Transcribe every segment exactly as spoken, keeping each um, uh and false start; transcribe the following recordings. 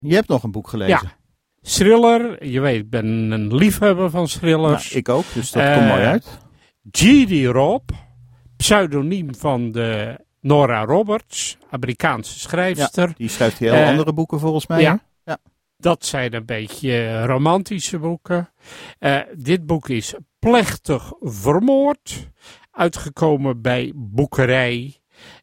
Je hebt nog een boek gelezen. Ja. Thriller. Je weet, ik ben een liefhebber van thrillers. Nou, ik ook, dus dat uh, komt mooi uit. G D. Robb, pseudoniem van de Nora Roberts, Amerikaanse schrijfster. Ja, die schrijft heel uh, andere boeken volgens mij. Ja. ja. Dat zijn een beetje romantische boeken. Uh, dit boek is Plechtig vermoord. Uitgekomen bij Boekerij.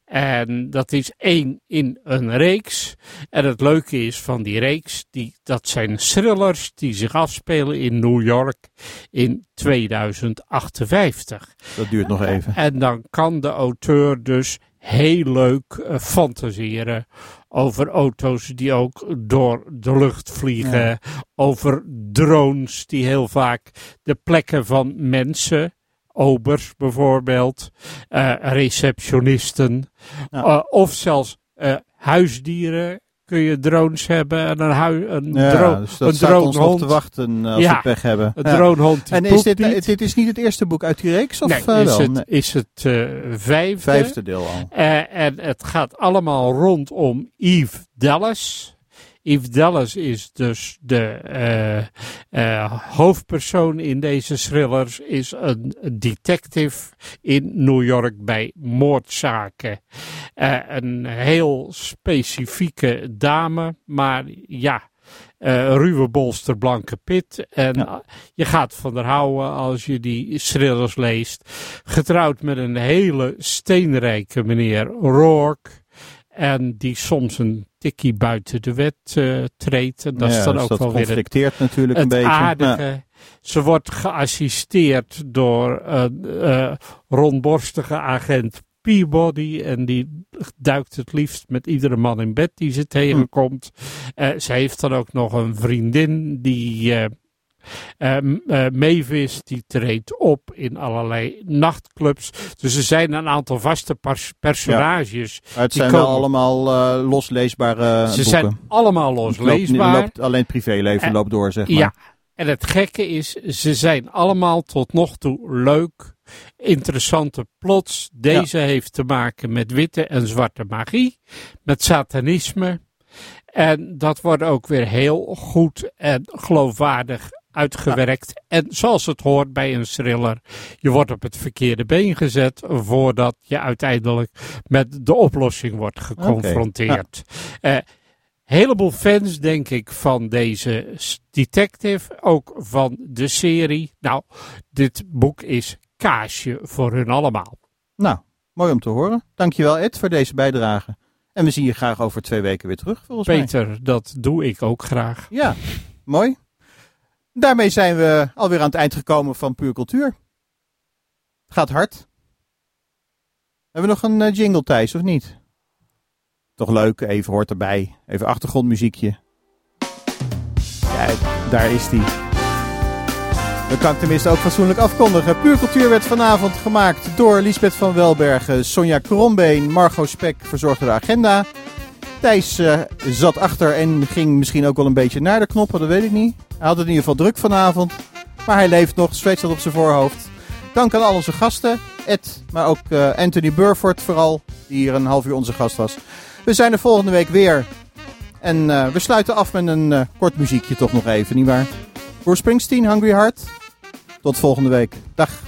En dat is één in een reeks. En het leuke is van die reeks, die, dat zijn thrillers die zich afspelen in New York in tweeduizend achtenvijftig. Dat duurt nog even. En dan kan de auteur dus heel leuk uh, fantaseren over auto's die ook door de lucht vliegen. Ja. Over drones die heel vaak de plekken van mensen, obers bijvoorbeeld, uh, receptionisten, ja. uh, of zelfs uh, huisdieren. Kun je drones hebben en een, hui, een, ja, dro- dus dat een staat dronehond. ons nog te wachten als ja, we pech hebben. Een ja. dronehond die En is dit, niet. dit is niet het eerste boek uit die reeks? Of nee, uh, is, wel? het, nee, is het uh, vijfde. Vijfde deel al. Uh, en het gaat allemaal rondom Eve Dallas. Eve Dallas is dus de uh, uh, hoofdpersoon in deze thrillers, is een detective in New York bij moordzaken. Uh, een heel specifieke dame, maar ja, uh, ruwe bolster, blanke pit. En ja. je gaat van haar houden als je die thrillers leest. Getrouwd met een hele steenrijke meneer Rourke. En die soms een tikkie buiten de wet uh, treedt. En dat ja, is dan dus ook dat wel weer het, natuurlijk het een beetje. aardige. Ja. Ze wordt geassisteerd door een uh, rondborstige agent Peabody. En die duikt het liefst met iedere man in bed die ze tegenkomt. Hm. Uh, ze heeft dan ook nog een vriendin die... Uh, Uh, uh, Mavis die treedt op in allerlei nachtclubs. Dus er zijn een aantal vaste pers- personages. Ja, het die zijn komen... wel allemaal uh, losleesbare Ze boeken. zijn allemaal losleesbaar. Loopt, loopt, alleen het privéleven uh, loopt door, zeg maar. Ja, en het gekke is, ze zijn allemaal tot nog toe leuk, interessante plots. Deze ja. heeft te maken met witte en zwarte magie, met satanisme. En dat wordt ook weer heel goed en geloofwaardig uitgewerkt. Ja. En zoals het hoort bij een thriller, je wordt op het verkeerde been gezet voordat je uiteindelijk met de oplossing wordt geconfronteerd. Okay. Ja. Uh, heleboel fans, denk ik, van deze detective, ook van de serie. Nou, dit boek is kaasje voor hun allemaal. Nou, mooi om te horen. Dankjewel Ed voor deze bijdrage. En we zien je graag over twee weken weer terug, volgens Peter, mij. Peter, dat doe ik ook graag. Ja, mooi. Daarmee zijn we alweer aan het eind gekomen van Puur Cultuur. Het gaat hard. Hebben we nog een uh, jingle, Thijs, of niet? Toch leuk, even hoort erbij. Even achtergrondmuziekje. Ja, daar is die. Dat kan ik tenminste ook fatsoenlijk afkondigen. Puur Cultuur werd vanavond gemaakt door Liesbeth van Welbergen, Sonja Krombeen, Margot Spek verzorgde de agenda. Thijs uh, zat achter en ging misschien ook wel een beetje naar de knoppen, dat weet ik niet. Hij had het in ieder geval druk vanavond, maar hij leeft nog, zweet staat op zijn voorhoofd. Dank aan al onze gasten, Ed, maar ook uh, Anthony Burford vooral, die hier een half uur onze gast was. We zijn er volgende week weer en uh, we sluiten af met een uh, kort muziekje toch nog even, nietwaar? Bruce Springsteen, Hungry Heart. Tot volgende week. Dag.